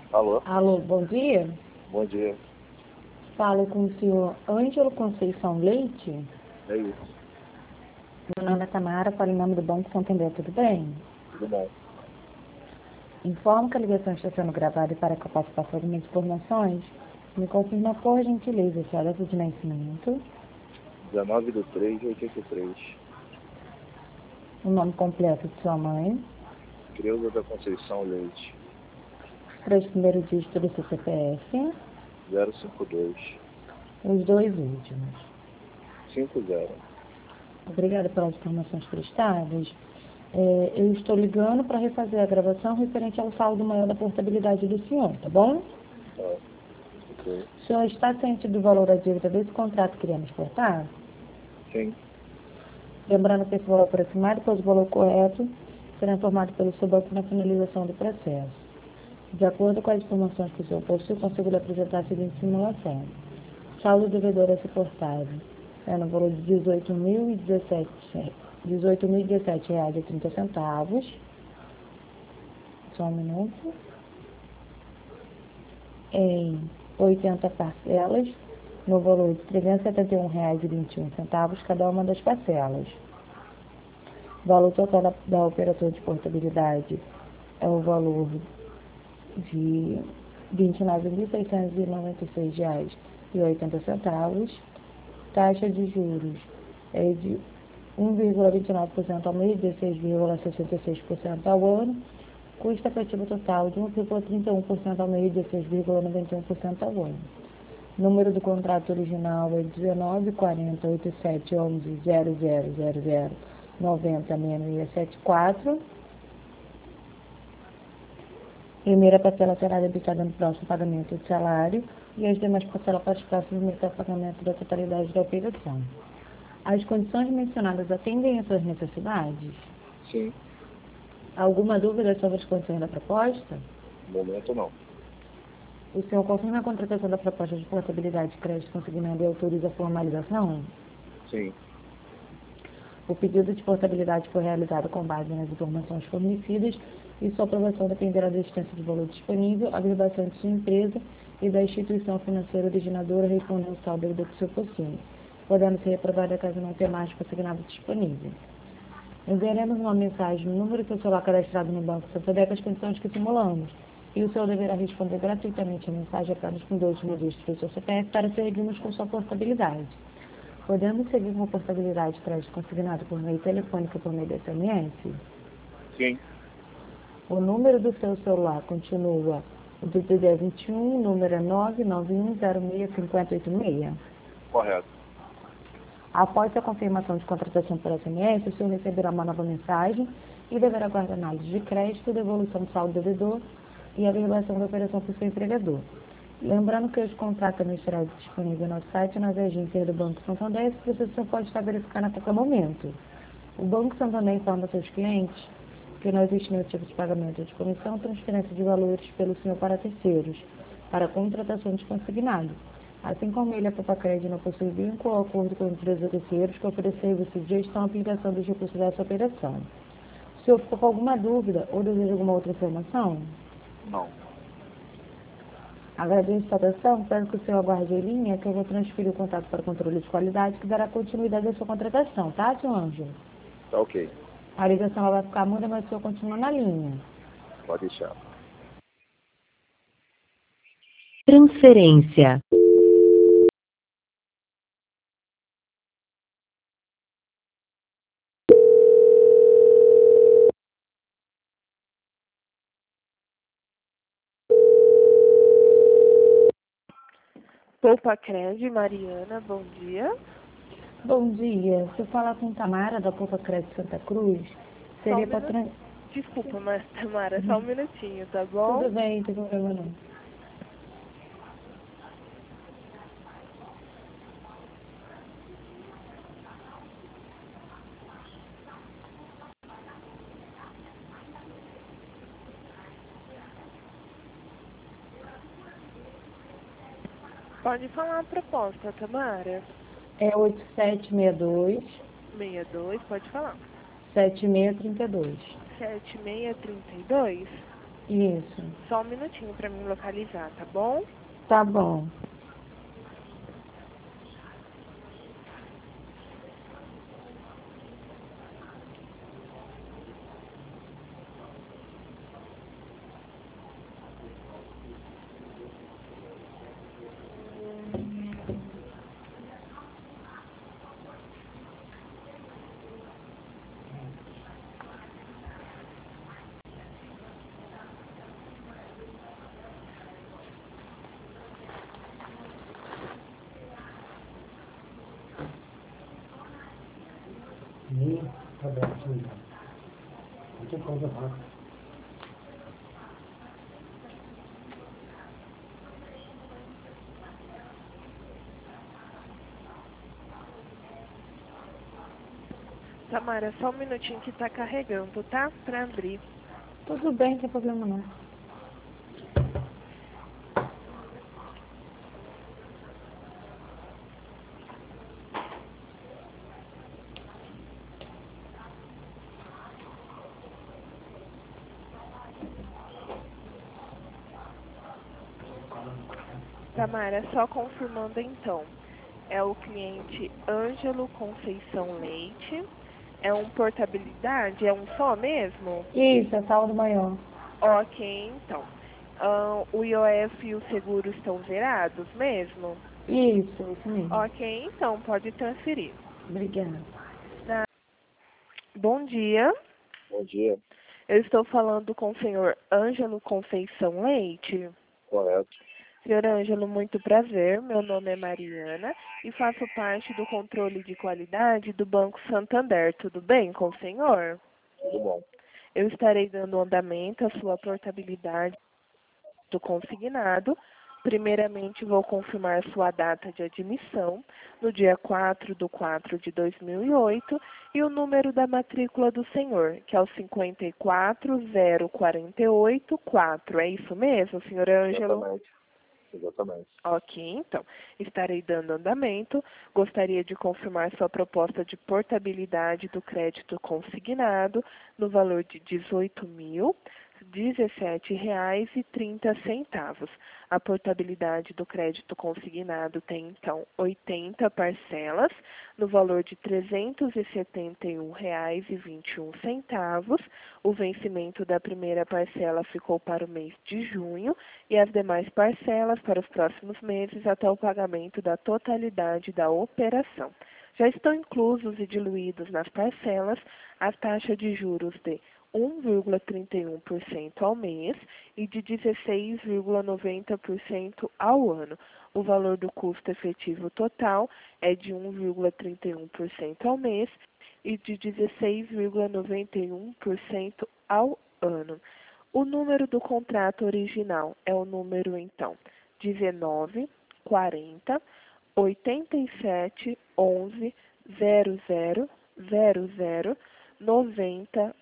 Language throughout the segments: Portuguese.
Alô? Alô, bom dia. Bom dia. Falo com o senhor Ângelo Conceição Leite. É isso. Meu nome é Tamara, falo em nome do Banco Santander, tudo bem? Tudo bom? Informo que a ligação está sendo gravada e para que eu possa passar algumas informações, me confirma por gentileza sua data de nascimento, 19/3/83. o nome completo de sua mãe, Creuza da Conceição Leite. os três primeiros dígitos do seu CPF, 052. os dois últimos. 50. Obrigada pelas informações prestadas. Eu estou ligando para refazer a gravação referente ao saldo maior da portabilidade do senhor, tá bom? Tá. Ok. O senhor está ciente do valor da dívida desse contrato que iremos cortar? Sim. Lembrando que esse valor aproximado, pois o valor correto, será informado pelo seu banco na finalização do processo. De acordo com as informações que o senhor possui, consigo lhe apresentar a seguinte simulação. Saldo devedor a ser cortado é no valor de R$ 18.017,30. Só um minuto. Em 80 parcelas, no valor de R$ 371,21, cada uma das parcelas. O valor total da operação de portabilidade é o valor de R$ 29.696,80. Taxa de juros é de 1,29% ao mês, 16,66% ao ano. Custo efetivo total de 1,31% ao mês, 16,91% ao ano. Número do contrato original é 19.4711.000090.6674. Primeira parcela será debitada no próximo pagamento do salário e as demais parcelas para os próximos meses ao pagamento da totalidade da operação. As condições mencionadas atendem às suas necessidades? Sim. Alguma dúvida sobre as condições da proposta? No momento não. O senhor confirma a contratação da proposta de portabilidade de crédito consignado e autoriza a formalização? Sim. O pedido de portabilidade foi realizado com base nas informações fornecidas e sua aprovação dependerá da existência de valor disponível, a verbação de sua empresa e da instituição financeira originadora respondendo ao saldo que o senhor possui, podendo ser reprovada caso não tenha mais consignado disponível. Enviaremos uma mensagem no número do seu celular cadastrado no Banco Santander com as condições que simulamos, e o senhor deverá responder gratuitamente a mensagem apenas com 2 dígitos do seu CPF para seguirmos com sua portabilidade. Podemos seguir com a portabilidade de crédito consignado por meio telefônico ou por meio de SMS? Sim. O número do seu celular continua o DDD 21, o número é 991065086. Correto. Após a confirmação de contratação por SMS, o senhor receberá uma nova mensagem e deverá guardar análise de crédito, devolução do saldo devedor e a verbação da operação por seu empregador. Lembrando que os contratos também estarão disponíveis no site e nas agências do Banco Santander, esse processo pode estar verificando a qualquer momento. O Banco Santander informa seus clientes que não existe nenhum tipo de pagamento de comissão, transferência de valores pelo senhor para terceiros, para contratação de consignado. Assim como ele, a Papacred não possui vínculo ou acordo com empresas terceiros que oferecem serviço de gestão e aplicação dos recursos dessa operação. O senhor ficou com alguma dúvida ou deseja alguma outra informação? Não. Agradeço a sua atenção, peço que o senhor aguarde em linha, que eu vou transferir o contato para controle de qualidade, que dará continuidade à sua contratação, tá, senhor Ângelo? Tá ok. A ligação ela vai ficar muda, mas o senhor continua na linha. Pode deixar. Transferência. Papacred, Mariana, bom dia. Bom dia, se eu falar com Tamara da Papacred Santa Cruz, Só um seria para... minuto. Desculpa, mas Tamara, só um minutinho, tá bom? Tudo bem, não tem problema não. Pode falar a proposta, Tamara. É 8762 62, pode falar. 7632. 7632. Isso. Só um minutinho para me localizar, tá bom? Tá bom. Sim, tá aberto, sim. Não tem coisa rápida. Samara, só um minutinho que tá carregando, tá? Para abrir. Tudo bem, não tem problema não. Samara, só confirmando então. É o cliente Ângelo Conceição Leite. É um portabilidade? É um só mesmo? Isso, é saldo maior. Ok, então. O IOF e o seguro estão zerados mesmo? Isso mesmo. Ok, então pode transferir. Obrigada. Bom dia. Bom dia. Eu estou falando com o senhor Ângelo Conceição Leite. Correto. Senhor Ângelo, muito prazer. Meu nome é Mariana e faço parte do controle de qualidade do Banco Santander. Tudo bem com o senhor? Tudo bom. Eu estarei dando andamento à sua portabilidade do consignado. Primeiramente, vou confirmar sua data de admissão, no dia 4/4/2008, e o número da matrícula do senhor, que é o 54048-4. É isso mesmo, senhor Ângelo? Exatamente. Ok, então, estarei dando andamento. Gostaria de confirmar sua proposta de portabilidade do crédito consignado no valor de R$17,30. A portabilidade do crédito consignado tem, então, 80 parcelas no valor de R$371,21. O vencimento da primeira parcela ficou para o mês de junho e as demais parcelas para os próximos meses até o pagamento da totalidade da operação. Já estão inclusos e diluídos nas parcelas as taxas de juros de 1,31% ao mês e de 16,90% ao ano. O valor do custo efetivo total é de 1,31% ao mês e de 16,91% ao ano. O número do contrato original é o número, então, 19 40 87 11 00 00 90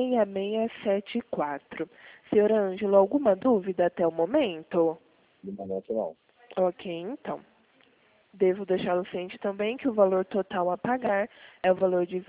6674. Senhor Ângelo, alguma dúvida até o momento? No momento, não. Ok, então. Devo deixá-lo ciente também que o valor total a pagar é o valor de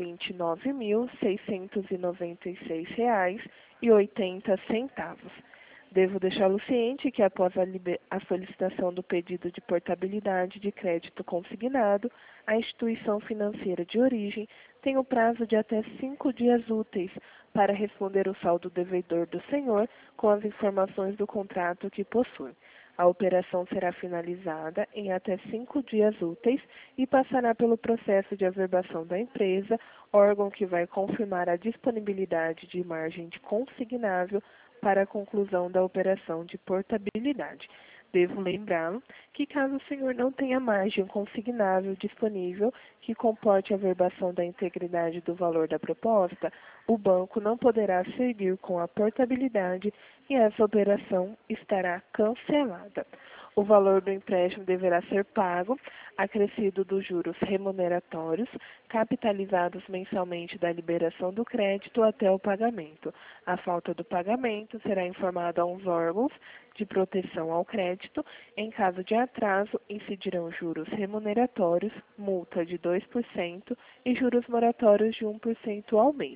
R$29.696,80. Devo deixá-lo ciente que após a solicitação do pedido de portabilidade de crédito consignado, a instituição financeira de origem tem o prazo de até 5 dias úteis para responder o saldo devedor do senhor com as informações do contrato que possui. A operação será finalizada em até 5 dias úteis e passará pelo processo de averbação da empresa, órgão que vai confirmar a disponibilidade de margem de consignável para a conclusão da operação de portabilidade. Devo lembrá-lo que caso o senhor não tenha margem consignável disponível que comporte a averbação da integridade do valor da proposta, o banco não poderá seguir com a portabilidade e essa operação estará cancelada. O valor do empréstimo deverá ser pago, acrescido dos juros remuneratórios, capitalizados mensalmente da liberação do crédito até o pagamento. A falta do pagamento será informada aos órgãos de proteção ao crédito. Em caso de atraso, incidirão juros remuneratórios, multa de 2% e juros moratórios de 1% ao mês.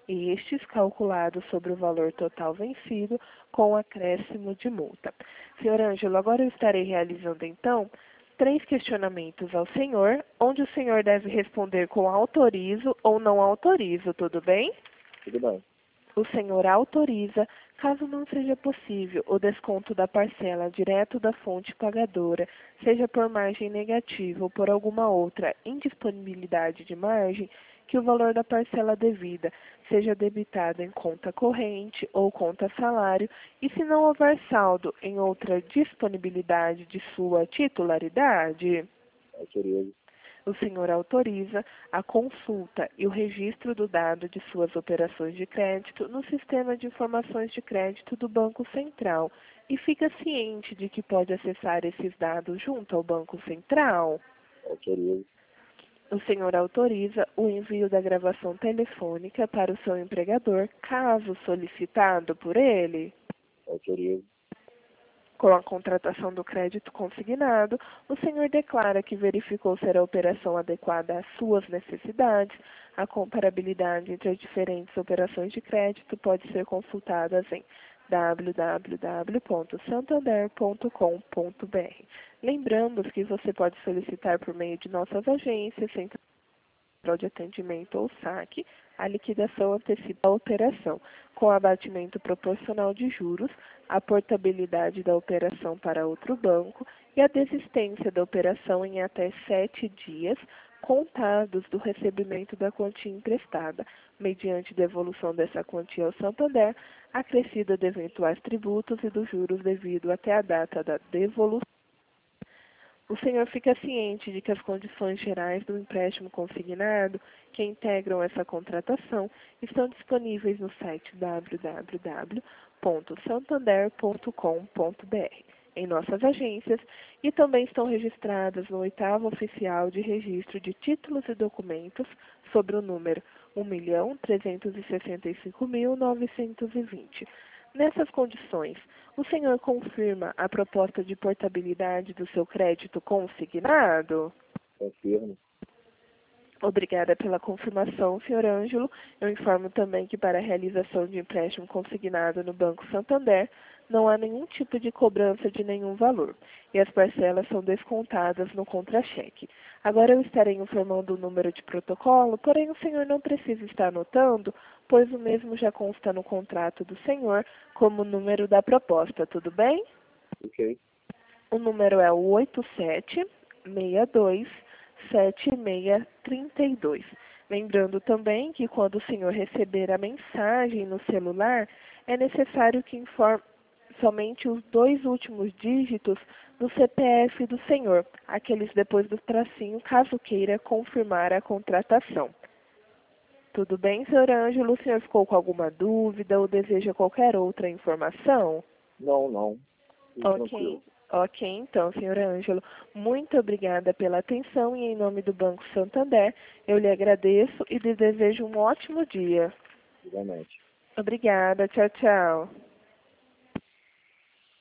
estes calculados sobre o valor total vencido com acréscimo de multa. Senhor Ângelo, agora eu estarei realizando então 3 questionamentos ao senhor, onde o senhor deve responder com autorizo ou não autorizo, tudo bem? Tudo bem. O senhor autoriza, caso não seja possível, o desconto da parcela direto da fonte pagadora, seja por margem negativa ou por alguma outra indisponibilidade de margem, que o valor da parcela devida seja debitado em conta corrente ou conta salário, e se não houver saldo em outra disponibilidade de sua titularidade, Autorizo. o senhor autoriza a consulta e o registro do dado de suas operações de crédito no Sistema de Informações de Crédito do Banco Central e fica ciente de que pode acessar esses dados junto ao Banco Central. Autorizo. O senhor autoriza o envio da gravação telefônica para o seu empregador, caso solicitado por ele. Autorizo. Com a contratação do crédito consignado, o senhor declara que verificou ser a operação adequada às suas necessidades. A comparabilidade entre as diferentes operações de crédito pode ser consultada em www.santander.com.br. Lembrando que você pode solicitar por meio de nossas agências, Central de Atendimento ou SAC, a liquidação antecipada da operação, com abatimento proporcional de juros, a portabilidade da operação para outro banco e a desistência da operação em até 7 dias, contados do recebimento da quantia emprestada, mediante devolução dessa quantia ao Santander, acrescida de eventuais tributos e dos juros devido até a data da devolução. O senhor fica ciente de que as condições gerais do empréstimo consignado que integram essa contratação estão disponíveis no site www.santander.com.br, em nossas agências, e também estão registradas no 8º Oficial de Registro de Títulos e Documentos sobre o número 1.365.920. Nessas condições, o senhor confirma a proposta de portabilidade do seu crédito consignado? Confirmo. Obrigada pela confirmação, senhor Ângelo. Eu informo também que para a realização de empréstimo consignado no Banco Santander, não há nenhum tipo de cobrança de nenhum valor, e as parcelas são descontadas no contra-cheque. Agora eu estarei informando o número de protocolo, porém o senhor não precisa estar anotando, pois o mesmo já consta no contrato do senhor como número da proposta, tudo bem? Ok. O número é o 87627632. Lembrando também que quando o senhor receber a mensagem no celular, é necessário que informe somente os 2 últimos dígitos do CPF do senhor, aqueles depois do tracinho, caso queira confirmar a contratação. Tudo bem, senhor Ângelo? O senhor ficou com alguma dúvida ou deseja qualquer outra informação? Não. Tudo Ok. tranquilo. Ok, então, senhor Ângelo, muito obrigada pela atenção e em nome do Banco Santander, eu lhe agradeço e lhe desejo um ótimo dia. Igualmente. Obrigada, tchau, tchau.